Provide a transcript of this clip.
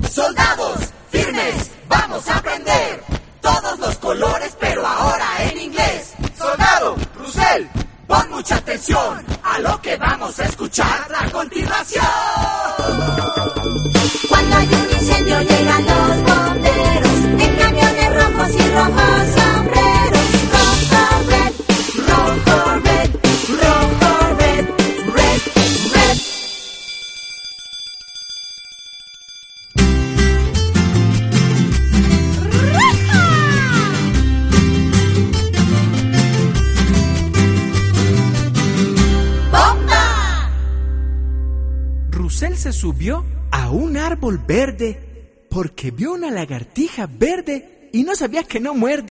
Soldados, firmes, vamos a aprender todos los colores, pero ahora en inglés. Soldado, Russell, pon mucha atención a lo que vamos a escuchar a continuación. Cuando hay un incendio llegan los bomberos en camiones rojos y rojos sombreros. Rojo, red, rojo, red, rojo, red, red, red. ¡Bomba! Russell se subió a un árbol verde porque vio una lagartija verde y no sabía que no muerde.